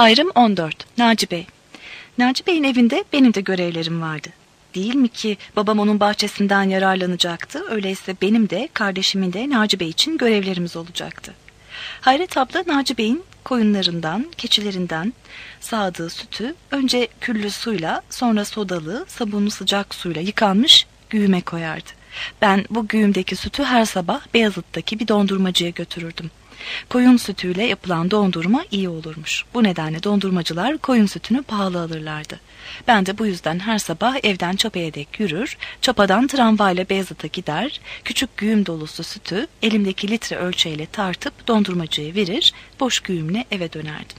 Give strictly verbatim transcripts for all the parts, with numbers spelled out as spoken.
Ayrım on dört. Naci Bey. Naci Bey'in evinde benim de görevlerim vardı. Değil mi ki babam onun bahçesinden yararlanacaktı, öyleyse benim de kardeşimin de Naci Bey için görevlerimiz olacaktı. Hayret abla Naci Bey'in koyunlarından, keçilerinden sağdığı sütü önce küllü suyla, sonra sodalı, sabunlu sıcak suyla yıkanmış güğüme koyardı. Ben bu güğümdeki sütü her sabah Beyazıt'taki bir dondurmacıya götürürdüm. Koyun sütüyle yapılan dondurma iyi olurmuş. Bu nedenle dondurmacılar koyun sütünü pahalı alırlardı. Ben de bu yüzden her sabah evden çapaya dek yürür, çapadan tramvayla Beyazıt'a gider, küçük güğüm dolusu sütü elimdeki litre ölçeğiyle tartıp dondurmacıya verir, boş güğümle eve dönerdim.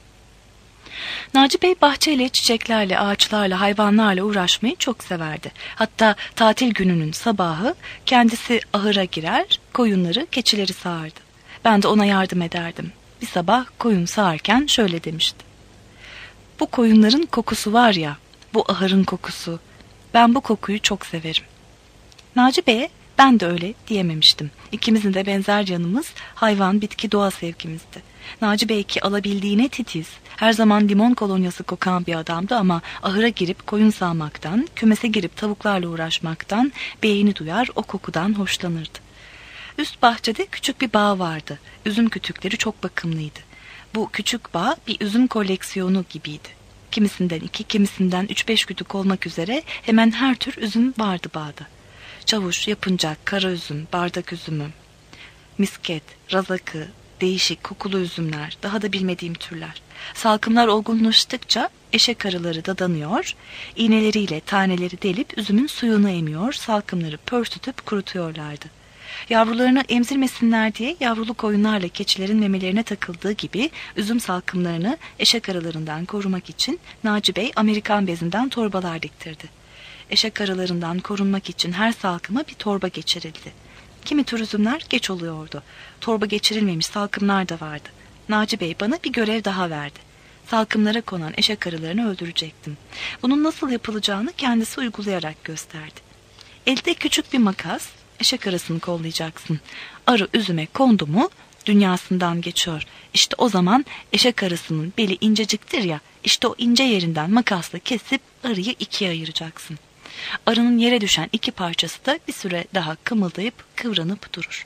Naci Bey bahçeyle, çiçeklerle, ağaçlarla, hayvanlarla uğraşmayı çok severdi. Hatta tatil gününün sabahı kendisi ahıra girer, koyunları, keçileri sağardı. Ben de ona yardım ederdim. Bir sabah koyun sağarken şöyle demişti: "Bu koyunların kokusu var ya, bu ahırın kokusu. Ben bu kokuyu çok severim." Naci Bey'e ben de öyle diyememiştim. İkimizin de benzer yanımız hayvan, bitki, doğa sevgimizdi. Naci Bey ki alabildiğine titiz, her zaman limon kolonyası kokan bir adamdı ama ahıra girip koyun sağmaktan, kümese girip tavuklarla uğraşmaktan beğeni duyar, o kokudan hoşlanırdı. Üst bahçede küçük bir bağ vardı. Üzüm kütükleri çok bakımlıydı. Bu küçük bağ bir üzüm koleksiyonu gibiydi. Kimisinden iki, kimisinden üç beş kütük olmak üzere hemen her tür üzüm vardı bağda. Çavuş, yapıncak, kara üzüm, bardak üzümü, misket, razakı, değişik kokulu üzümler, daha da bilmediğim türler. Salkımlar olgunlaştıkça eşek arıları dadanıyor, iğneleriyle taneleri delip üzümün suyunu emiyor, salkımları pörsütüp kurutuyorlardı. Yavrularını emzirmesinler diye yavrulu koyunlarla keçilerin memelerine takıldığı gibi üzüm salkımlarını eşek arılarından korumak için Naci Bey Amerikan bezinden torbalar diktirdi. Eşek arılarından korunmak için her salkıma bir torba geçirildi. Kimi tür üzümler geç oluyordu. Torba geçirilmemiş salkımlar da vardı. Naci Bey bana bir görev daha verdi. Salkımlara konan eşek arılarını öldürecektim. Bunun nasıl yapılacağını kendisi uygulayarak gösterdi. Elde küçük bir makas, eşek arısını kollayacaksın. Arı üzüme kondu mu dünyasından geçiyor. İşte o zaman eşek arısının beli inceciktir ya, işte o ince yerinden makasla kesip arıyı ikiye ayıracaksın. Arının yere düşen iki parçası da bir süre daha kımıldayıp kıvranıp durur.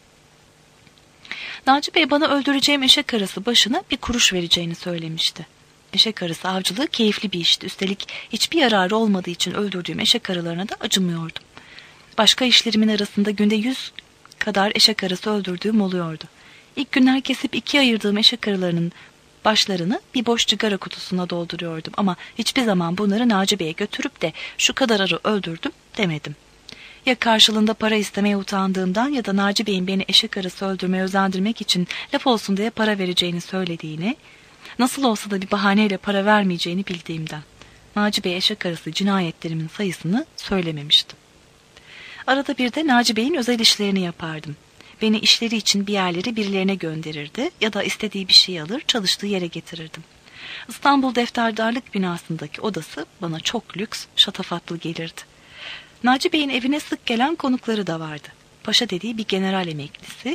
Naci Bey bana öldüreceğim eşek arısı başına bir kuruş vereceğini söylemişti. Eşek arısı avcılığı keyifli bir işti. Üstelik hiçbir yararı olmadığı için öldürdüğüm eşek arılarına da acımıyordum. Başka işlerimin arasında günde yüz kadar eşek arısı öldürdüğüm oluyordu. İlk günler kesip ikiye ayırdığım eşek arılarının başlarını bir boş cigara kutusuna dolduruyordum ama hiçbir zaman bunları Naci Bey'e götürüp de şu kadar arı öldürdüm demedim. Ya karşılığında para istemeye utandığımdan ya da Naci Bey'in beni eşek arısı öldürmeye özendirmek için laf olsun diye para vereceğini söylediğini, nasıl olsa da bir bahaneyle para vermeyeceğini bildiğimden. Naci Bey eşek arısı cinayetlerimin sayısını söylememiştim. Arada bir de Naci Bey'in özel işlerini yapardım. Beni işleri için bir yerlere birilerine gönderirdi ya da istediği bir şey alır çalıştığı yere getirirdim. İstanbul Defterdarlık binasındaki odası bana çok lüks, şatafatlı gelirdi. Naci Bey'in evine sık gelen konukları da vardı. Paşa dediği bir general emeklisi,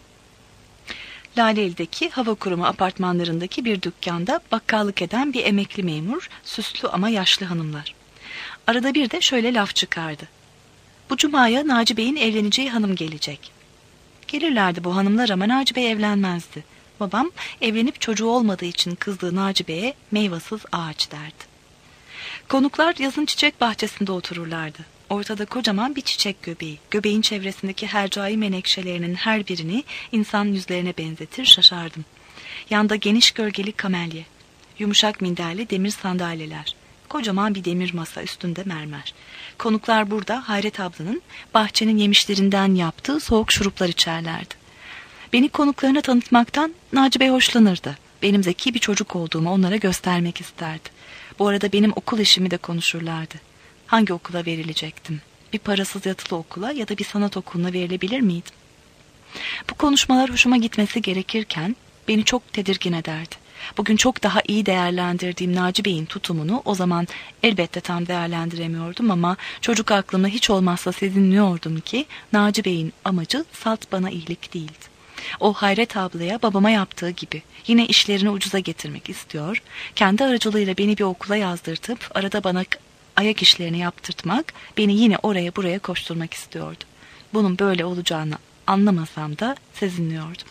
Laleli'deki hava kurumu apartmanlarındaki bir dükkanda bakkallık eden bir emekli memur, süslü ama yaşlı hanımlar. Arada bir de şöyle laf çıkardı: "Bu cumaya Naci Bey'in evleneceği hanım gelecek." Gelirlerdi bu hanımlar ama Naci Bey evlenmezdi. Babam evlenip çocuğu olmadığı için kızdığı Naci Bey'e meyvasız ağaç derdi. Konuklar yazın çiçek bahçesinde otururlardı. Ortada kocaman bir çiçek göbeği. Göbeğin çevresindeki hercai menekşelerinin her birini insan yüzlerine benzetir, şaşardım. Yanda geniş gölgeli kamelye, yumuşak minderli demir sandalyeler, kocaman bir demir masa, üstünde mermer. Konuklar burada Hayret ablanın bahçenin yemişlerinden yaptığı soğuk şuruplar içerlerdi. Beni konuklarına tanıtmaktan Naci Bey hoşlanırdı. Benim zeki bir çocuk olduğumu onlara göstermek isterdi. Bu arada benim okul işimi de konuşurlardı. Hangi okula verilecektim? Bir parasız yatılı okula ya da bir sanat okuluna verilebilir miydim? Bu konuşmalar hoşuma gitmesi gerekirken beni çok tedirgin ederdi. Bugün çok daha iyi değerlendirdiğim Naci Bey'in tutumunu o zaman elbette tam değerlendiremiyordum ama çocuk aklımda hiç olmazsa sezinliyordum ki Naci Bey'in amacı salt bana iyilik değildi. O Hayret ablaya babama yaptığı gibi yine işlerini ucuza getirmek istiyor, kendi aracılığıyla beni bir okula yazdırtıp arada bana ayak işlerini yaptırtmak, beni yine oraya buraya koşturmak istiyordu. Bunun böyle olacağını anlamasam da sezinliyordum.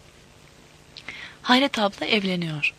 Hayret abla evleniyor.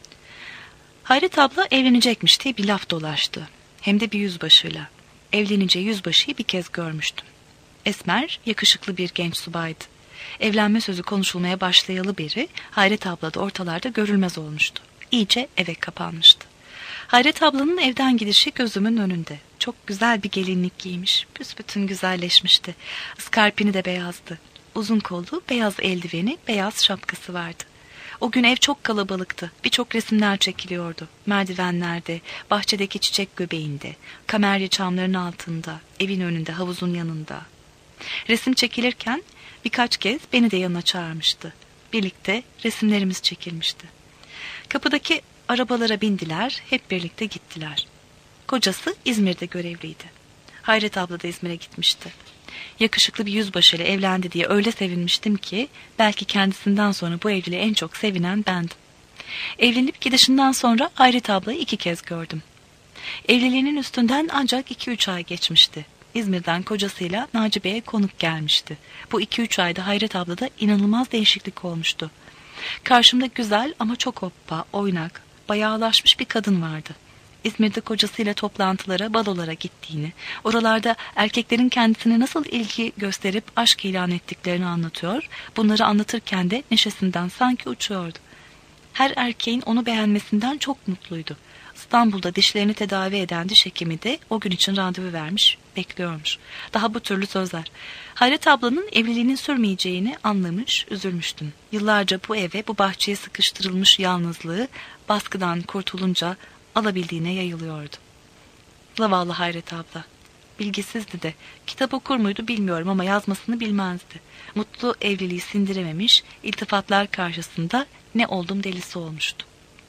Hayret abla evlenecekmiş diye bir laf dolaştı. Hem de bir yüzbaşıyla. Evlenince yüzbaşıyı bir kez görmüştüm. Esmer, yakışıklı bir genç subaydı. Evlenme sözü konuşulmaya başlayalı beri Hayret abla da ortalarda görülmez olmuştu. İyice eve kapanmıştı. Hayret ablanın evden gidişi gözümün önünde. Çok güzel bir gelinlik giymiş. Büsbütün güzelleşmişti. Iskarpini de beyazdı. Uzun kollu, beyaz eldiveni, beyaz şapkası vardı. O gün ev çok kalabalıktı. Birçok resimler çekiliyordu. Merdivenlerde, bahçedeki çiçek göbeğinde, kamerya çamların altında, evin önünde, havuzun yanında. Resim çekilirken birkaç kez beni de yanına çağırmıştı. Birlikte resimlerimiz çekilmişti. Kapıdaki arabalara bindiler, hep birlikte gittiler. Kocası İzmir'de görevliydi. Hayret abla da İzmir'e gitmişti. Yakışıklı bir yüzbaşıyla evlendi diye öyle sevinmiştim ki belki kendisinden sonra bu evliliğe en çok sevinen bendim. Evlenip gidişinden sonra Hayret ablayı iki kez gördüm. Evliliğinin üstünden ancak iki üç ay geçmişti. İzmir'den kocasıyla Naci Bey'e konuk gelmişti. Bu iki üç ayda Hayret ablada inanılmaz değişiklik olmuştu. Karşımda güzel ama çok hoppa, oynak, bayağılaşmış bir kadın vardı. İzmir'de kocasıyla toplantılara, balolara gittiğini, oralarda erkeklerin kendisine nasıl ilgi gösterip aşk ilan ettiklerini anlatıyor, bunları anlatırken de neşesinden sanki uçuyordu. Her erkeğin onu beğenmesinden çok mutluydu. İstanbul'da dişlerini tedavi eden diş hekimi de o gün için randevu vermiş, bekliyormuş. Daha bu türlü sözler. Hayret ablanın evliliğinin sürmeyeceğini anlamış, üzülmüştüm. Yıllarca bu eve, bu bahçeye sıkıştırılmış yalnızlığı baskıdan kurtulunca alabildiğine yayılıyordu. Zavallı Hayret abla. Bilgisizdi de, kitap okur muydu bilmiyorum ama yazmasını bilmezdi. Mutlu evliliği sindirememiş, iltifatlar karşısında ne oldum delisi olmuştu.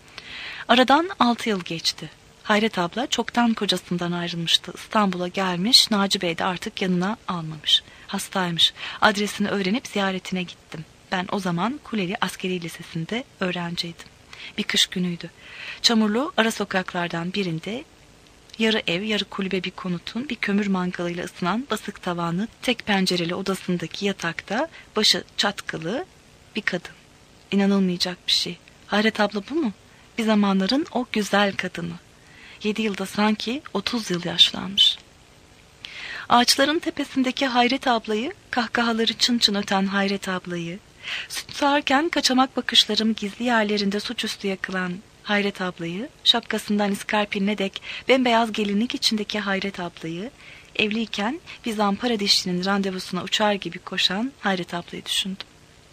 Aradan altı yıl geçti. Hayret abla çoktan kocasından ayrılmıştı. İstanbul'a gelmiş, Naci Bey de artık yanına almamış. Hastaymış. Adresini öğrenip ziyaretine gittim. Ben o zaman Kuleli Askeri Lisesi'nde öğrenciydim. Bir kış günüydü. Çamurlu ara sokaklardan birinde yarı ev, yarı kulübe bir konutun bir kömür mangalıyla ısınan basık tavanlı tek pencereli odasındaki yatakta başı çatkılı bir kadın. İnanılmayacak bir şey. Hayret abla bu mu? Bir zamanların o güzel kadını. Yedi yılda sanki otuz yıl yaşlanmış. Ağaçların tepesindeki Hayret ablayı, kahkahaları çın çın öten Hayret ablayı, süt sağarken kaçamak bakışlarım gizli yerlerinde suçüstü yakılan Hayret ablayı, şapkasından iskarpinine dek bembeyaz gelinlik içindeki Hayret ablayı, evliyken bir zampara dişçinin randevusuna uçar gibi koşan Hayret ablayı düşündüm.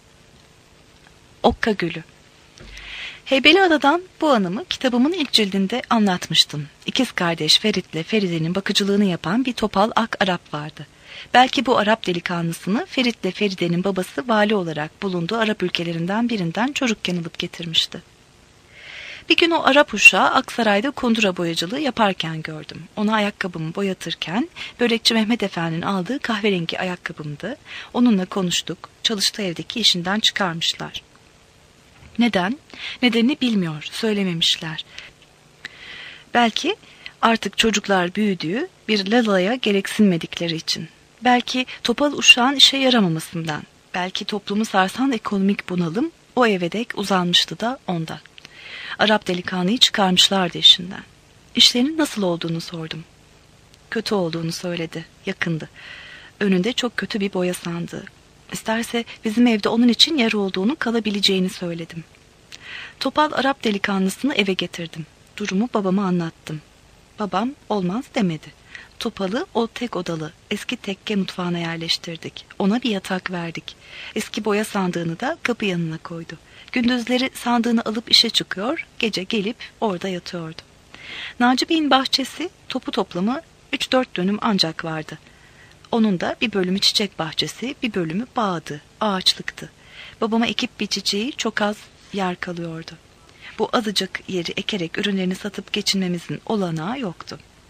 Okka Gölü. Heybeliada'dan bu anımı kitabımın ilk cildinde anlatmıştım. İkiz kardeş Ferit'le Feride'nin bakıcılığını yapan bir topal ak Arap vardı. Belki bu Arap delikanlısını Ferit'le Feride'nin babası vali olarak bulunduğu Arap ülkelerinden birinden çocukken alıp getirmişti. Bir gün o Arap uşağı Aksaray'da kundura boyacılığı yaparken gördüm. Ona ayakkabımı boyatırken börekçi Mehmet Efendi'nin aldığı kahverengi ayakkabımdı. Onunla konuştuk. Çalıştığı evdeki işinden çıkarmışlar. Neden? Nedenini bilmiyor, söylememişler. Belki artık çocuklar büyüdüğü bir lalaya gereksinmedikleri için. Belki topal uşağın işe yaramamasından. Belki toplumu sarsan ekonomik bunalım o eve dek uzanmıştı da ondan. Arap delikanlıyı çıkarmışlardı işinden. İşlerinin nasıl olduğunu sordum. Kötü olduğunu söyledi, yakındı. Önünde çok kötü bir boya sandığı. İsterse bizim evde onun için yer olduğunu, kalabileceğini söyledim. Topal Arap delikanlısını eve getirdim. Durumu babama anlattım. Babam olmaz demedi. Topal'ı o tek odalı eski tekke mutfağına yerleştirdik. Ona bir yatak verdik. Eski boya sandığını da kapı yanına koydu. Gündüzleri sandığını alıp işe çıkıyor, gece gelip orada yatıyordu. Naci Bey'in bahçesi topu toplamı üç dört dönüm ancak vardı. Onun da bir bölümü çiçek bahçesi, bir bölümü bağdı, ağaçlıktı. Babama ekip biçeceği çok az yer kalıyordu. Bu azıcık yeri ekerek ürünlerini satıp geçinmemizin olanağı yoktu.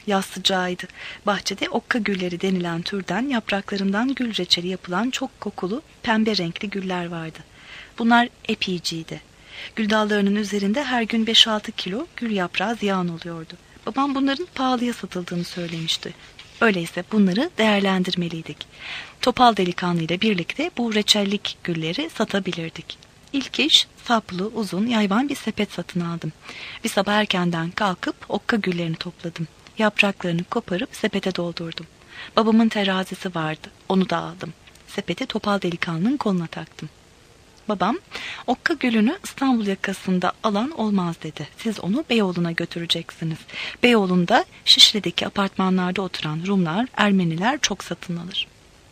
Yaz sıcağıydı. Bahçede okka gülleri denilen türden yapraklarından gül reçeli yapılan çok kokulu pembe renkli güller vardı. Bunlar epiciydi. Gül dallarının üzerinde her gün beş altı kilo gül yaprağı ziyan oluyordu. Babam bunların pahalıya satıldığını söylemişti. Öyleyse bunları değerlendirmeliydik. Topal delikanlı ile birlikte bu reçellik gülleri satabilirdik. İlk iş saplı, uzun, yayvan bir sepet satın aldım. Bir sabah erkenden kalkıp okka güllerini topladım. Yapraklarını koparıp sepete doldurdum. Babamın terazisi vardı. Onu da aldım. Sepeti topal delikanlının koluna taktım. Babam, okka gülünü İstanbul yakasında alan olmaz dedi. Siz onu Beyoğlu'na götüreceksiniz. Beyoğlu'nda Şişli'deki apartmanlarda oturan Rumlar, Ermeniler çok satın alır.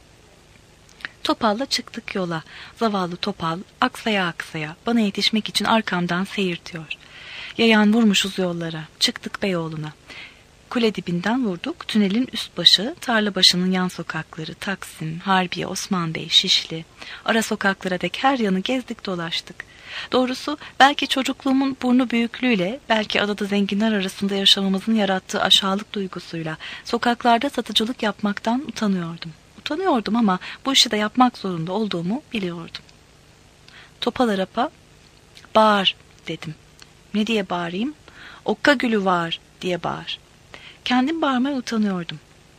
Topal'la çıktık yola. Zavallı Topal aksaya aksaya bana yetişmek için arkamdan seyirtiyor. Yayan vurmuşuz yollara. Çıktık Beyoğlu'na. Kule dibinden vurduk. Tünelin üst başı, tarla başının yan sokakları, Taksim, Harbiye, Osman Bey, Şişli. Ara sokaklara dek her yanı gezdik dolaştık. Doğrusu belki çocukluğumun burnu büyüklüğüyle, belki adada zenginler arasında yaşamamızın yarattığı aşağılık duygusuyla sokaklarda satıcılık yapmaktan utanıyordum. Utanıyordum ama bu işi de yapmak zorunda olduğumu biliyordum. Topal Arap'a bağır dedim. Ne diye bağırayım? Okka gülü var diye bağır. Kendim bağırmaya utanıyordum.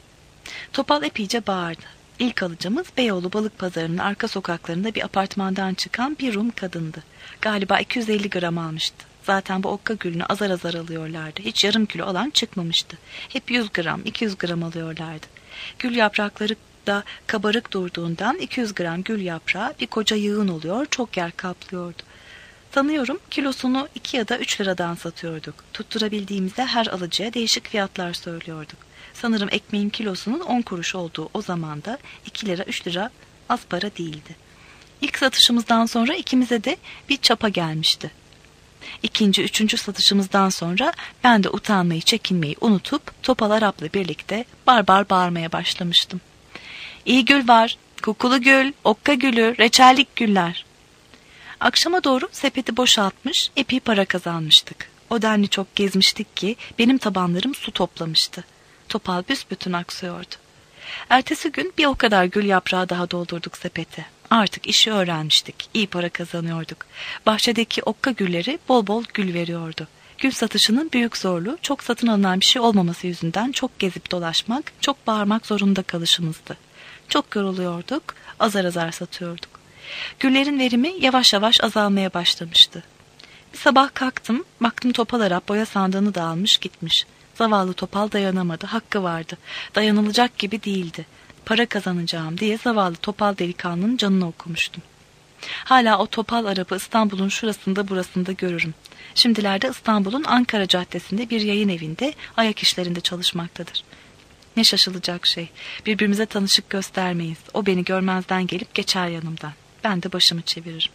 Topal epeyce bağırdı. İlk alıcımız Beyoğlu Balık Pazarı'nın arka sokaklarında bir apartmandan çıkan bir Rum kadındı. Galiba iki yüz elli gram almıştı. Zaten bu okka gülünü azar azar alıyorlardı. Hiç yarım kilo alan çıkmamıştı. Hep yüz gram, iki yüz gram alıyorlardı. Gül yaprakları da kabarık durduğundan iki yüz gram gül yaprağı bir koca yığın oluyor, çok yer kaplıyordu. Sanıyorum kilosunu iki ya da üç liradan satıyorduk. Tutturabildiğimizde her alıcıya değişik fiyatlar söylüyorduk. Sanırım ekmeğin kilosunun on kuruş olduğu o zamanda iki lira üç lira az para değildi. İlk satışımızdan sonra ikimize de bir çapa gelmişti. İkinci, üçüncü satışımızdan sonra ben de utanmayı, çekinmeyi unutup Topal Arap'la birlikte barbar bağırmaya başlamıştım. İyi gül var, kokulu gül, okka gülü, reçellik güller. Akşama doğru sepeti boşaltmış, epey para kazanmıştık. O denli çok gezmiştik ki benim tabanlarım su toplamıştı. Topal büsbütün aksıyordu. Ertesi gün bir o kadar gül yaprağı daha doldurduk sepete. Artık işi öğrenmiştik, iyi para kazanıyorduk. Bahçedeki okka gülleri bol bol gül veriyordu. Gül satışının büyük zorluğu, çok satın alınan bir şey olmaması yüzünden çok gezip dolaşmak, çok bağırmak zorunda kalışımızdı. Çok yoruluyorduk, azar azar satıyorduk. Güllerin verimi yavaş yavaş azalmaya başlamıştı. Bir sabah kalktım, baktım Topal Arap boya sandığını da almış gitmiş. Zavallı Topal dayanamadı, hakkı vardı. Dayanılacak gibi değildi. Para kazanacağım diye zavallı Topal delikanlının canını okumuştum. Hala o Topal Arap'ı İstanbul'un şurasında burasında görürüm. Şimdilerde İstanbul'un Ankara Caddesi'nde bir yayın evinde ayak işlerinde çalışmaktadır. Ne şaşılacak şey. Birbirimize tanışık göstermeyiz. O beni görmezden gelip geçer yanımdan. Ben de başımı çeviririm.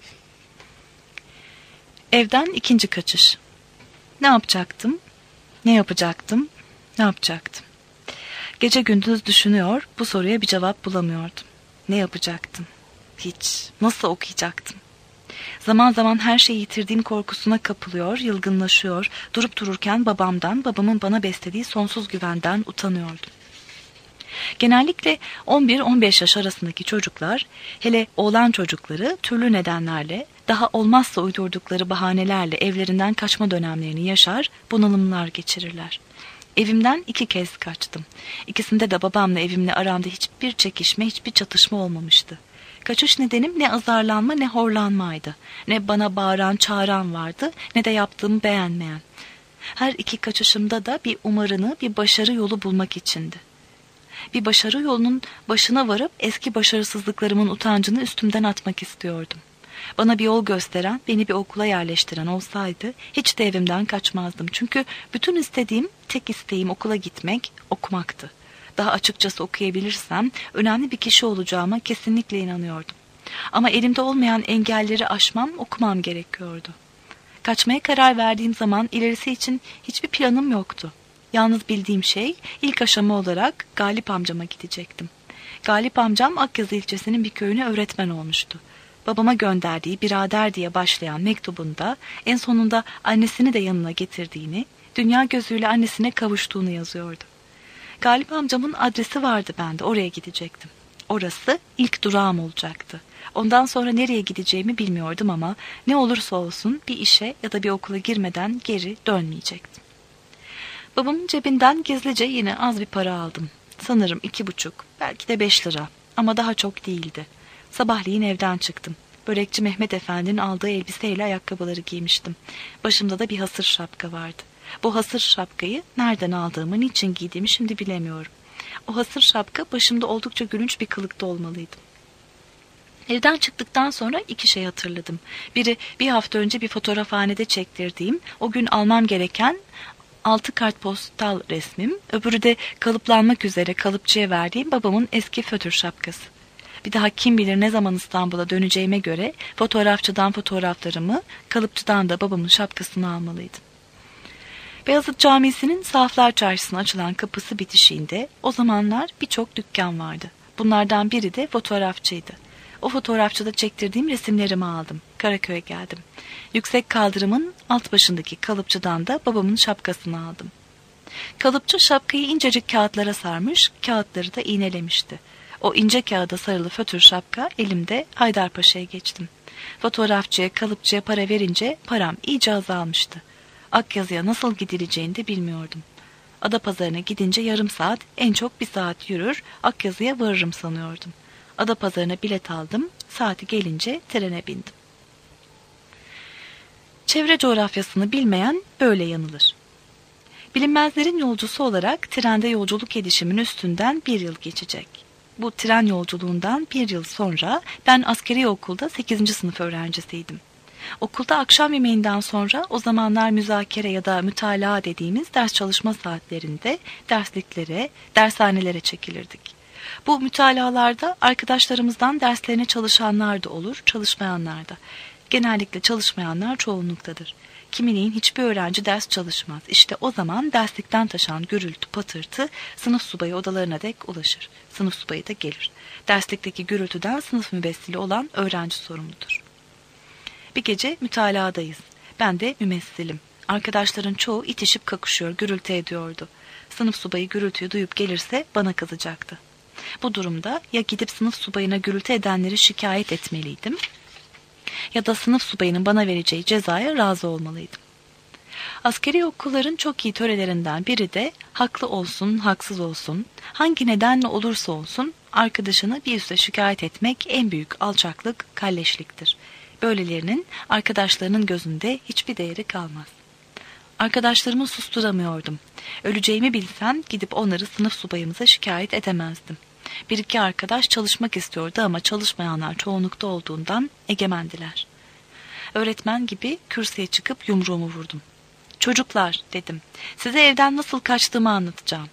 Evden ikinci kaçış. Ne yapacaktım? Ne yapacaktım? Ne yapacaktım? Gece gündüz düşünüyor, bu soruya bir cevap bulamıyordum. Ne yapacaktım? Hiç. Nasıl okuyacaktım? Zaman zaman her şeyi yitirdiğim korkusuna kapılıyor, yılgınlaşıyor, durup dururken babamdan, babamın bana beslediği sonsuz güvenden utanıyordum. Genellikle on bir on beş yaş arasındaki çocuklar, hele oğlan çocukları türlü nedenlerle, daha olmazsa uydurdukları bahanelerle evlerinden kaçma dönemlerini yaşar, bunalımlar geçirirler. Evimden iki kez kaçtım. İkisinde de babamla evimle aramda hiçbir çekişme, hiçbir çatışma olmamıştı. Kaçış nedenim ne azarlanma ne horlanmaydı. Ne bana bağıran çağıran vardı, ne de yaptığımı beğenmeyen. Her iki kaçışımda da bir umarını, bir başarı yolu bulmak içindi. Bir başarı yolunun başına varıp eski başarısızlıklarımın utancını üstümden atmak istiyordum. Bana bir yol gösteren, beni bir okula yerleştiren olsaydı hiç de evimden kaçmazdım. Çünkü bütün istediğim, tek isteğim okula gitmek, okumaktı. Daha açıkçası okuyabilirsem önemli bir kişi olacağıma kesinlikle inanıyordum. Ama elimde olmayan engelleri aşmam, okumam gerekiyordu. Kaçmaya karar verdiğim zaman ilerisi için hiçbir planım yoktu. Yalnız bildiğim şey, ilk aşama olarak Galip amcama gidecektim. Galip amcam Akyazı ilçesinin bir köyüne öğretmen olmuştu. Babama gönderdiği birader diye başlayan mektubunda en sonunda annesini de yanına getirdiğini, dünya gözüyle annesine kavuştuğunu yazıyordu. Galip amcamın adresi vardı bende, oraya gidecektim. Orası ilk durağım olacaktı. Ondan sonra nereye gideceğimi bilmiyordum ama ne olursa olsun bir işe ya da bir okula girmeden geri dönmeyecektim. Babamın cebinden gizlice yine az bir para aldım. Sanırım iki buçuk, belki de beş lira ama daha çok değildi. Sabahleyin evden çıktım. Börekçi Mehmet Efendi'nin aldığı elbiseyle ayakkabıları giymiştim. Başımda da bir hasır şapka vardı. Bu hasır şapkayı nereden aldığımı, niçin giydiğimi şimdi bilemiyorum. O hasır şapka başımda oldukça gülünç bir kılıkta olmalıydı. Evden çıktıktan sonra iki şey hatırladım. Biri bir hafta önce bir fotoğrafhanede çektirdiğim, o gün almam gereken altı kartpostal resmim, öbürü de kalıplanmak üzere kalıpçıya verdiğim babamın eski fötr şapkası. Bir daha kim bilir ne zaman İstanbul'a döneceğime göre fotoğrafçıdan fotoğraflarımı, kalıpçıdan da babamın şapkasını almalıydım. Beyazıt Camisi'nin Sahaflar Çarşısı'na açılan kapısı bitişiğinde o zamanlar birçok dükkan vardı. Bunlardan biri de fotoğrafçıydı. O fotoğrafçıda çektirdiğim resimlerimi aldım. Karaköy'e geldim. Yüksek kaldırımın alt başındaki kalıpçıdan da babamın şapkasını aldım. Kalıpçı şapkayı incecik kağıtlara sarmış, kağıtları da iğnelemişti. O ince kağıda sarılı fötr şapka elimde Haydarpaşa'ya geçtim. Fotoğrafçıya, kalıpçıya para verince param iyice azalmıştı. Akyazı'ya nasıl gidileceğini de bilmiyordum. Adapazarı'na gidince yarım saat, en çok bir saat yürür, Akyazı'ya varırım sanıyordum. Adapazarı'na bilet aldım, saati gelince trene bindim. Çevre coğrafyasını bilmeyen böyle yanılır. Bilinmezlerin yolcusu olarak trende yolculuk edişimin üstünden bir yıl geçecek. Bu tren yolculuğundan bir yıl sonra ben askeri okulda sekizinci sınıf öğrencisiydim. Okulda akşam yemeğinden sonra o zamanlar müzakere ya da mütalaa dediğimiz ders çalışma saatlerinde dersliklere, dershanelere çekilirdik. Bu mütalalarda arkadaşlarımızdan derslerine çalışanlar da olur, çalışmayanlar da. Genellikle çalışmayanlar çoğunluktadır. Kimiliğin hiçbir öğrenci ders çalışmaz. İşte o zaman derslikten taşan gürültü, patırtı sınıf subayı odalarına dek ulaşır. Sınıf subayı da gelir. Derslikteki gürültüden sınıf mübessili olan öğrenci sorumludur. Bir gece mütalaadayız. Ben de mümessilim. Arkadaşların çoğu itişip kakışıyor, gürültü ediyordu. Sınıf subayı gürültüyü duyup gelirse bana kızacaktı. Bu durumda ya gidip sınıf subayına gürültü edenleri şikayet etmeliydim ya da sınıf subayının bana vereceği cezaya razı olmalıydım. Askeri okulların çok iyi törelerinden biri de haklı olsun, haksız olsun, hangi nedenle olursa olsun arkadaşını bir üste şikayet etmek en büyük alçaklık, kalleşliktir. Böylelerinin arkadaşlarının gözünde hiçbir değeri kalmaz. Arkadaşlarımı susturamıyordum. Öleceğimi bilsem gidip onları sınıf subayımıza şikayet edemezdim. Bir iki arkadaş çalışmak istiyordu ama çalışmayanlar çoğunlukta olduğundan egemendiler. Öğretmen gibi kürsüye çıkıp yumruğumu vurdum. "Çocuklar," dedim, "size evden nasıl kaçtığımı anlatacağım."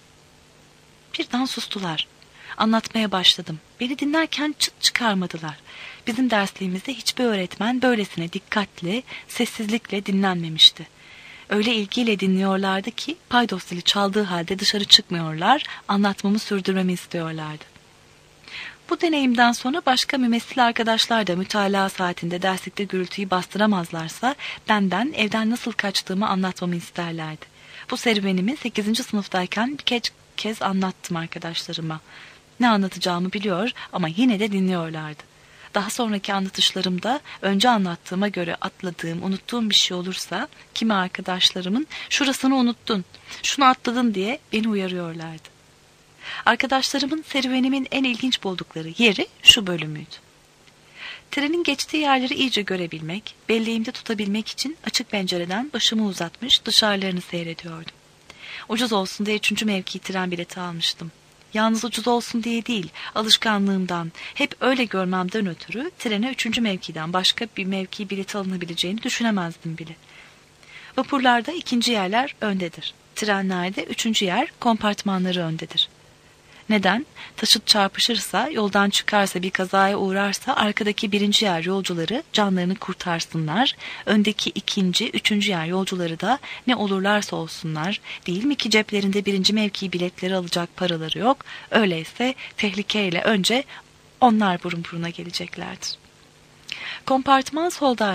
Birden sustular. Anlatmaya başladım. Beni dinlerken çıt çıkarmadılar. Bizim dersliğimizde hiçbir öğretmen böylesine dikkatle, sessizlikle dinlenmemişti. Öyle ilgiyle dinliyorlardı ki paydos zili çaldığı halde dışarı çıkmıyorlar, anlatmamı sürdürmemi istiyorlardı. Bu deneyimden sonra başka mümessil arkadaşlar da mütalaa saatinde derslikte gürültüyü bastıramazlarsa benden evden nasıl kaçtığımı anlatmamı isterlerdi. Bu serüvenimi sekizinci sınıftayken birkaç kez anlattım arkadaşlarıma. Ne anlatacağımı biliyor ama yine de dinliyorlardı. Daha sonraki anlatışlarımda önce anlattığıma göre atladığım, unuttuğum bir şey olursa kimi arkadaşlarımın "şurasını unuttun, şunu atladın" diye beni uyarıyorlardı. Arkadaşlarımın serüvenimin en ilginç buldukları yeri şu bölümüydü. Trenin geçtiği yerleri iyice görebilmek, belleğimde tutabilmek için açık pencereden başımı uzatmış dışarılarını seyrediyordum. Ucuz olsun diye üçüncü mevki tren bileti almıştım. Yalnız ucuz olsun diye değil, alışkanlığımdan, hep öyle görmemden ötürü trene üçüncü mevkiden başka bir mevki bileti alınabileceğini düşünemezdim bile. Vapurlarda ikinci yerler öndedir. Trenlerde üçüncü yer kompartmanları öndedir. Neden? Taşıt çarpışırsa, yoldan çıkarsa, bir kazaya uğrarsa arkadaki birinci yer yolcuları canlarını kurtarsınlar, öndeki ikinci, üçüncü yer yolcuları da ne olurlarsa olsunlar, değil mi ki ceplerinde birinci mevki biletleri alacak paraları yok, öyleyse tehlikeyle önce onlar burun buruna geleceklerdir. Kompartman soldaydı.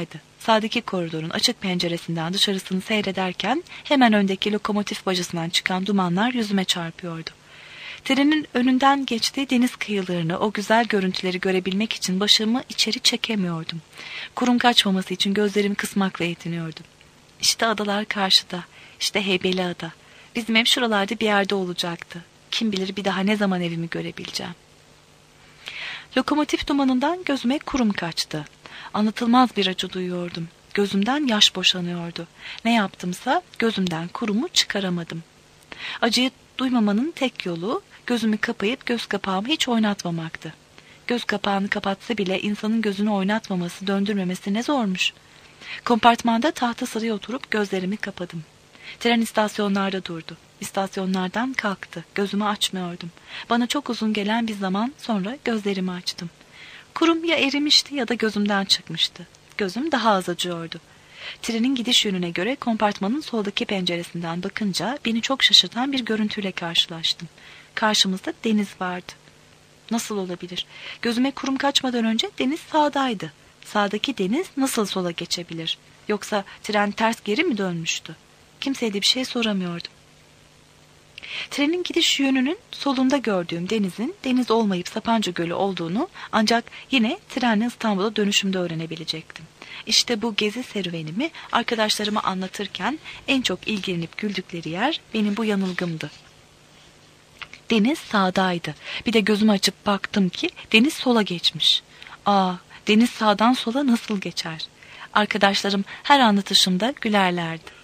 Sağdaki koridorun açık penceresinden dışarısını seyrederken hemen öndeki lokomotif bacasından çıkan dumanlar yüzüme çarpıyordu. Trenin önünden geçtiği deniz kıyılarını, o güzel görüntüleri görebilmek için başımı içeri çekemiyordum. Kurum kaçmaması için gözlerimi kısmakla yetiniyordum. İşte adalar karşıda, işte Heybeliada. Bizim ev şuralarda bir yerde olacaktı. Kim bilir bir daha ne zaman evimi görebileceğim. Lokomotif dumanından gözüme kurum kaçtı. Anlatılmaz bir acı duyuyordum. Gözümden yaş boşanıyordu. Ne yaptımsa gözümden kurumu çıkaramadım. Acıyı duymamanın tek yolu gözümü kapayıp göz kapağımı hiç oynatmamaktı. Göz kapağını kapatsa bile insanın gözünü oynatmaması, döndürmemesi ne zormuş. Kompartmanda tahta sıraya oturup gözlerimi kapadım. Tren istasyonlarda durdu. İstasyonlardan kalktı. Gözümü açmıyordum. Bana çok uzun gelen bir zaman sonra gözlerimi açtım. Kurum ya erimişti ya da gözümden çıkmıştı. Gözüm daha az acıyordu. Trenin gidiş yönüne göre kompartmanın soldaki penceresinden bakınca beni çok şaşırtan bir görüntüyle karşılaştım. Karşımızda deniz vardı. Nasıl olabilir? Gözüme kurum kaçmadan önce deniz sağdaydı. Sağdaki deniz nasıl sola geçebilir? Yoksa tren ters geri mi dönmüştü? Kimseye de bir şey soramıyordum. Trenin gidiş yönünün solunda gördüğüm denizin deniz olmayıp Sapanca Gölü olduğunu ancak yine trenle İstanbul'a dönüşümde öğrenebilecektim. İşte bu gezi serüvenimi arkadaşlarıma anlatırken en çok ilgilenip güldükleri yer benim bu yanılgımdı. Deniz sağdaydı. Bir de gözümü açıp baktım ki deniz sola geçmiş. Aa, deniz sağdan sola nasıl geçer? Arkadaşlarım her anlatışımda gülerlerdi.